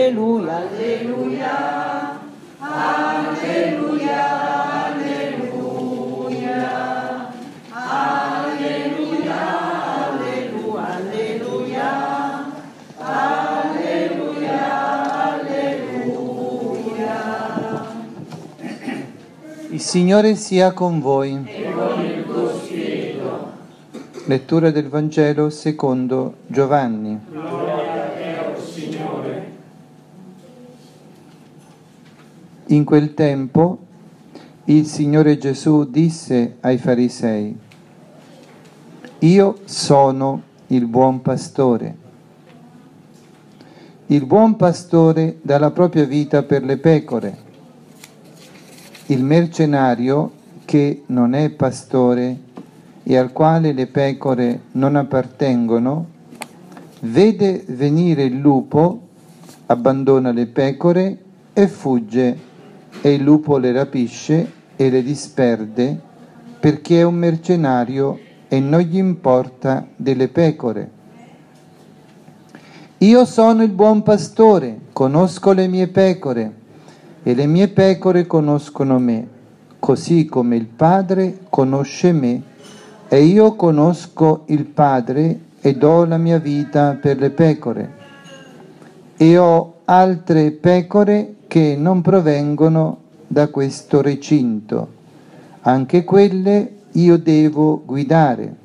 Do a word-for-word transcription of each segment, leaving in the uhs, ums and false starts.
alleluia, alleluia, alleluia, alleluia, alleluia, alleluia, alleluia, alleluia. Il Signore sia con voi. E con il tuo spirito. Lettura del Vangelo secondo Giovanni. Gloria a te, o Signore. In quel tempo il Signore Gesù disse ai farisei: Io sono il buon pastore. Il buon pastore dà la propria vita per le pecore. Il mercenario, che non è pastore e al quale le pecore non appartengono, vede venire il lupo, abbandona le pecore e fugge, e il lupo le rapisce e le disperde, perché è un mercenario e non gli importa delle pecore. Io sono il buon pastore, conosco le mie pecore, e le mie pecore conoscono me, così come il Padre conosce me, e io conosco il Padre e do la mia vita per le pecore. E ho altre pecore che non provengono da questo recinto, anche quelle io devo guidare.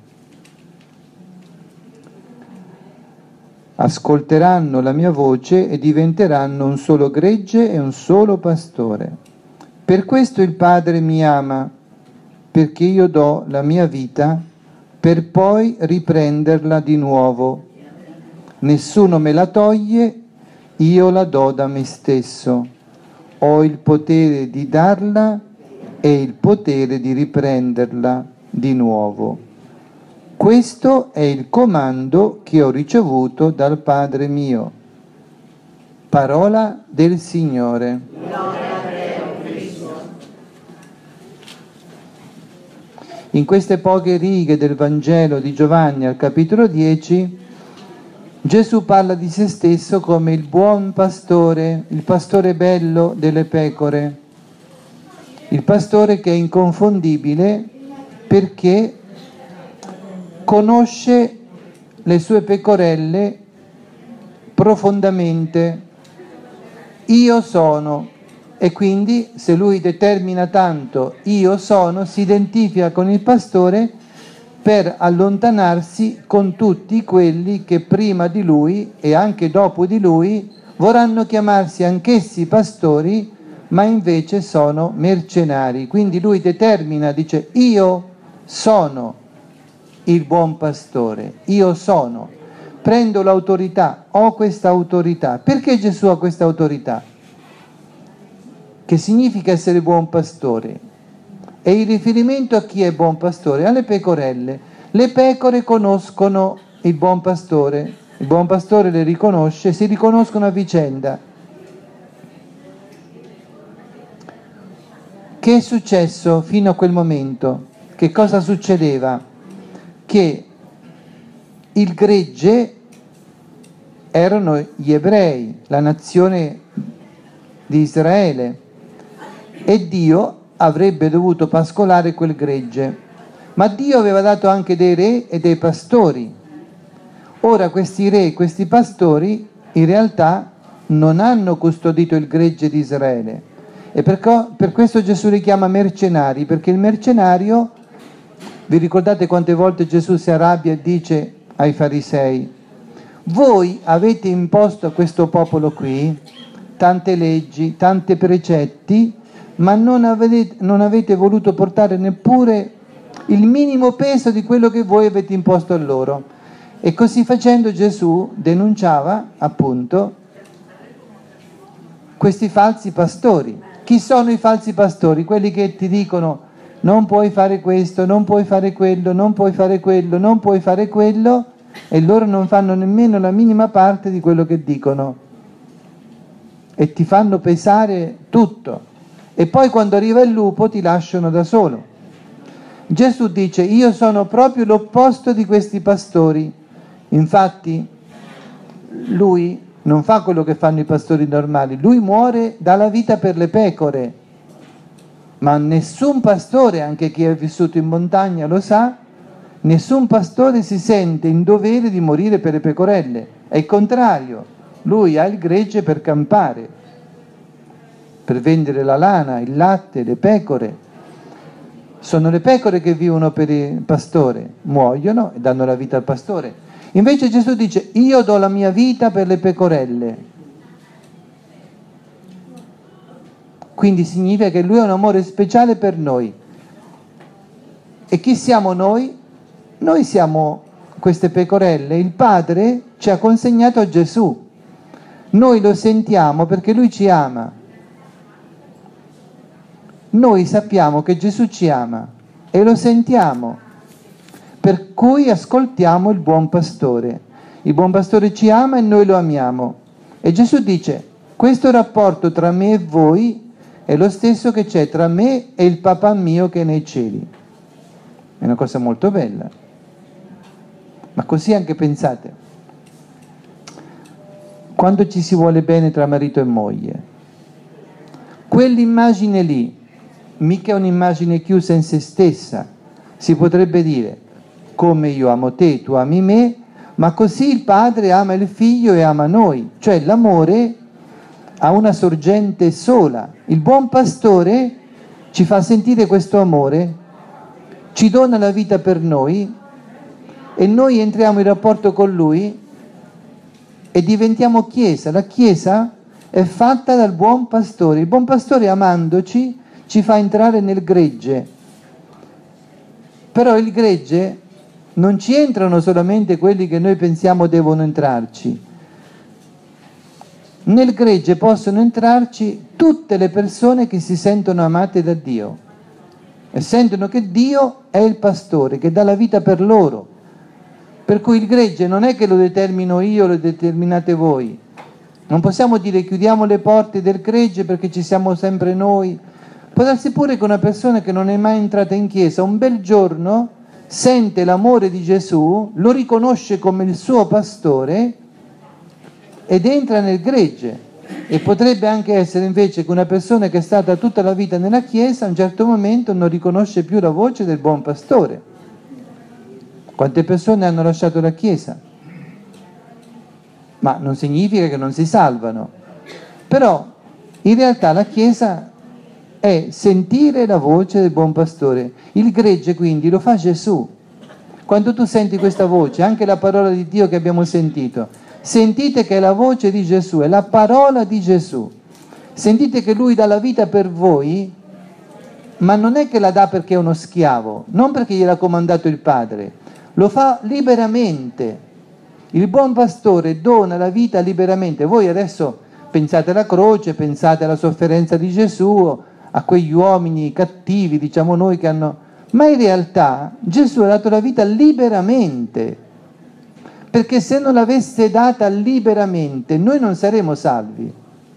Ascolteranno la mia voce e diventeranno un solo gregge e un solo pastore. Per questo il Padre mi ama, perché io do la mia vita per poi riprenderla di nuovo. Nessuno me la toglie, io la do da me stesso. Ho il potere di darla e il potere di riprenderla di nuovo. Questo è il comando che ho ricevuto dal Padre mio. Parola del Signore. In queste poche righe del Vangelo di Giovanni al capitolo dieci, Gesù parla di se stesso come il buon pastore, il pastore bello delle pecore, il pastore che è inconfondibile perché conosce le sue pecorelle profondamente. Io sono. E quindi se lui determina tanto io sono, si identifica con il pastore per allontanarsi con tutti quelli che prima di lui e anche dopo di lui vorranno chiamarsi anch'essi pastori, ma invece sono mercenari. Quindi lui determina, dice io sono il buon pastore, io sono, prendo l'autorità, ho questa autorità. Perché Gesù ha questa autorità? Che significa essere buon pastore? È il riferimento a chi è buon pastore? Alle pecorelle. Le pecore conoscono il buon pastore, il buon pastore le riconosce, si riconoscono a vicenda. Che è successo fino a quel momento? Che cosa succedeva? Che il gregge erano gli ebrei, la nazione di Israele, e Dio avrebbe dovuto pascolare quel gregge, ma Dio aveva dato anche dei re e dei pastori. Ora questi re e questi pastori in realtà non hanno custodito il gregge di Israele, e per, co- per questo Gesù li chiama mercenari, perché il mercenario, vi ricordate quante volte Gesù si arrabbia e dice ai farisei: voi avete imposto a questo popolo qui tante leggi, tanti precetti, ma non avete, non avete voluto portare neppure il minimo peso di quello che voi avete imposto a loro. E così facendo Gesù denunciava appunto questi falsi pastori. Chi sono i falsi pastori? Quelli che ti dicono non puoi fare questo, non puoi fare quello, non puoi fare quello, non puoi fare quello, e loro non fanno nemmeno la minima parte di quello che dicono e ti fanno pesare tutto, e poi quando arriva il lupo ti lasciano da solo. Gesù dice: io sono proprio l'opposto di questi pastori. Infatti lui non fa quello che fanno i pastori normali, lui muore, dà la vita per le pecore. Ma nessun pastore, anche chi è vissuto in montagna lo sa, nessun pastore si sente in dovere di morire per le pecorelle. È il contrario, lui ha il gregge per campare, per vendere la lana, il latte, le pecore. Sono le pecore che vivono per il pastore, muoiono e danno la vita al pastore. Invece Gesù dice: io do la mia vita per le pecorelle. Quindi significa che lui ha un amore speciale per noi. E chi siamo noi? Noi siamo queste pecorelle. Il Padre ci ha consegnato a Gesù. Noi lo sentiamo perché lui ci ama. Noi sappiamo che Gesù ci ama e lo sentiamo, per cui ascoltiamo il buon pastore. Il buon pastore ci ama e noi lo amiamo. E Gesù dice: questo rapporto tra me e voi è lo stesso che c'è tra me e il papà mio che è nei cieli. È una cosa molto bella. Ma così anche pensate, quando ci si vuole bene tra marito e moglie, quell'immagine lì mica è un'immagine chiusa in se stessa. Si potrebbe dire: come io amo te, tu ami me, ma così il padre ama il figlio e ama noi. Cioè l'amore ha una sorgente sola. Il buon pastore ci fa sentire questo amore, ci dona la vita per noi e noi entriamo in rapporto con lui e diventiamo chiesa. La chiesa è fatta dal buon pastore. Il buon pastore, amandoci, ci fa entrare nel gregge. Però il gregge non ci entrano solamente quelli che noi pensiamo devono entrarci. Nel gregge possono entrarci tutte le persone che si sentono amate da Dio e sentono che Dio è il pastore che dà la vita per loro. Per cui il gregge non è che lo determino io, lo determinate voi. Non possiamo dire chiudiamo le porte del gregge perché ci siamo sempre noi. Può darsi pure che una persona che non è mai entrata in chiesa un bel giorno sente l'amore di Gesù, lo riconosce come il suo pastore ed entra nel gregge. E potrebbe anche essere invece che una persona che è stata tutta la vita nella chiesa a un certo momento non riconosce più la voce del buon pastore. Quante persone hanno lasciato la chiesa? Ma non significa che non si salvano. Però in realtà la chiesa è sentire la voce del buon pastore. Il gregge quindi lo fa Gesù. Quando tu senti questa voce, anche la parola di Dio che abbiamo sentito, sentite che è la voce di Gesù, è la parola di Gesù. Sentite che lui dà la vita per voi, ma non è che la dà perché è uno schiavo, non perché gliel'ha comandato il Padre, lo fa liberamente. Il buon pastore dona la vita liberamente. Voi adesso pensate alla croce, pensate alla sofferenza di Gesù, a quegli uomini cattivi, diciamo noi, che hanno... Ma in realtà Gesù ha dato la vita liberamente, perché se non l'avesse data liberamente noi non saremo salvi.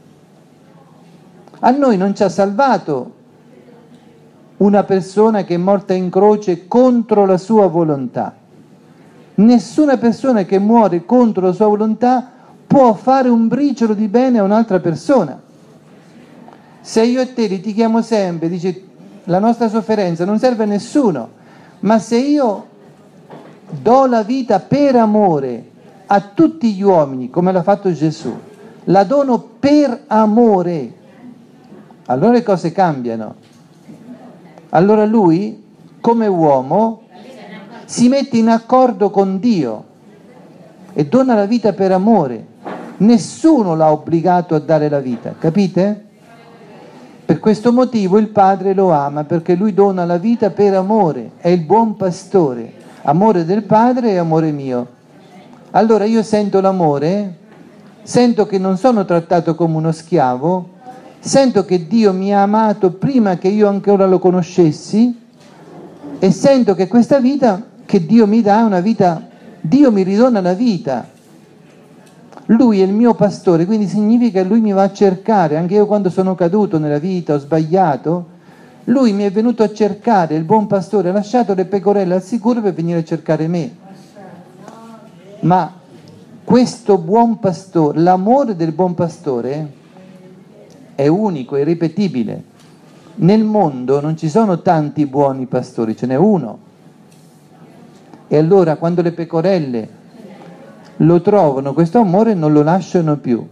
A noi non ci ha salvato una persona che è morta in croce contro la sua volontà. Nessuna persona che muore contro la sua volontà può fare un briciolo di bene a un'altra persona. Se io e te litighiamo sempre, dice la nostra sofferenza non serve a nessuno, ma se io do la vita per amore a tutti gli uomini, come l'ha fatto Gesù, la dono per amore, allora le cose cambiano. Allora lui, come uomo, si mette in accordo con Dio e dona la vita per amore. Nessuno l'ha obbligato a dare la vita, capite? Per questo motivo il Padre lo ama, perché lui dona la vita per amore, è il buon pastore, amore del Padre e amore mio. Allora io sento l'amore, sento che non sono trattato come uno schiavo, sento che Dio mi ha amato prima che io ancora lo conoscessi e sento che questa vita che Dio mi dà è una vita, Dio mi ridona la vita. Lui è il mio pastore, quindi significa che lui mi va a cercare, anche io quando sono caduto nella vita, ho sbagliato, lui mi è venuto a cercare, il buon pastore ha lasciato le pecorelle al sicuro per venire a cercare me. Ma questo buon pastore, l'amore del buon pastore è unico, è irripetibile. Nel mondo non ci sono tanti buoni pastori, ce n'è uno. E allora quando le pecorelle lo trovano, questo amore, non lo lasciano più.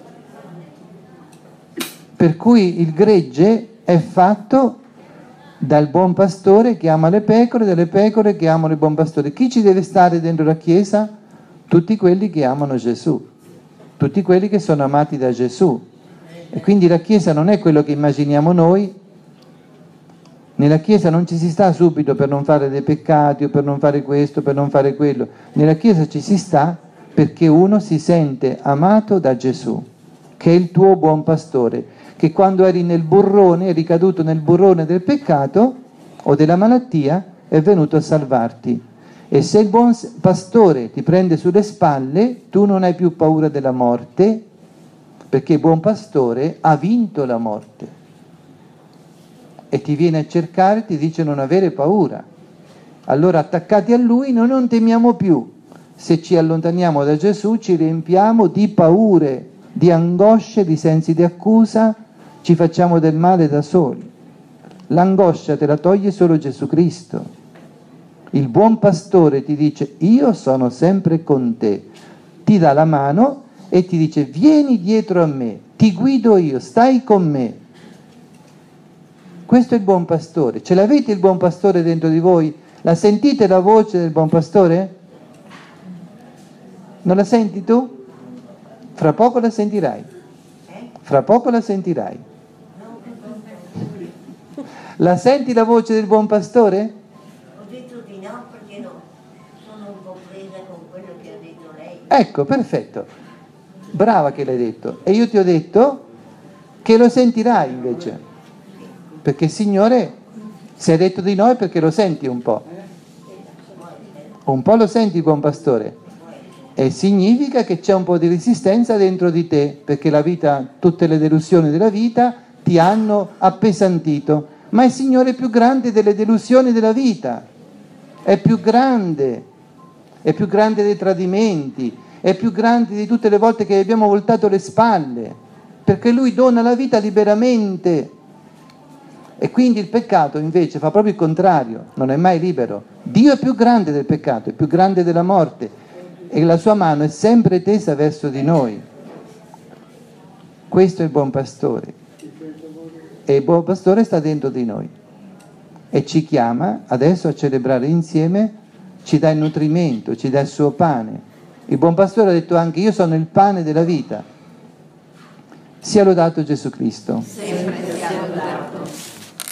Per cui il gregge è fatto dal buon pastore che ama le pecore, dalle pecore che amano il buon pastore. Chi ci deve stare dentro la Chiesa? Tutti quelli che amano Gesù, tutti quelli che sono amati da Gesù. E quindi la Chiesa non è quello che immaginiamo noi. Nella Chiesa non ci si sta subito per non fare dei peccati o per non fare questo, per non fare quello. Nella Chiesa ci si sta perché uno si sente amato da Gesù, che è il tuo buon pastore, che quando eri nel burrone, eri caduto nel burrone del peccato o della malattia, è venuto a salvarti. E se il buon pastore ti prende sulle spalle, tu non hai più paura della morte, perché il buon pastore ha vinto la morte. E ti viene a cercare, ti dice non avere paura. Allora attaccati a lui noi non temiamo più. Se ci allontaniamo da Gesù ci riempiamo di paure, di angosce, di sensi di accusa, ci facciamo del male da soli. L'angoscia te la toglie solo Gesù Cristo. Il buon pastore ti dice io sono sempre con te, ti dà la mano e ti dice vieni dietro a me, ti guido io, stai con me. Questo è il buon pastore. Ce l'avete il buon pastore dentro di voi? La sentite la voce del buon pastore? Non la senti tu? Fra poco la sentirai. Fra poco la sentirai. La senti la voce del buon pastore? Ho detto di no perché no, sono un po' presa con quello che ha detto lei. Ecco, perfetto. Brava che l'hai detto. E io ti ho detto che lo sentirai invece. Perché il Signore, se ha detto di no è perché lo senti un po'. Un po' lo senti il buon pastore. E significa che c'è un po' di resistenza dentro di te, perché la vita, tutte le delusioni della vita ti hanno appesantito. Ma il Signore è più grande delle delusioni della vita. È più grande. È più grande dei tradimenti. È più grande di tutte le volte che abbiamo voltato le spalle. Perché Lui dona la vita liberamente. E quindi il peccato invece fa proprio il contrario, non è mai libero. Dio è più grande del peccato, è più grande della morte e la sua mano è sempre tesa verso di noi. Questo è il buon pastore. E il buon pastore sta dentro di noi e ci chiama adesso a celebrare insieme, ci dà il nutrimento, ci dà il suo pane. Il buon pastore ha detto anche io sono il pane della vita. Sia lodato Gesù Cristo. Sempre sia lodato.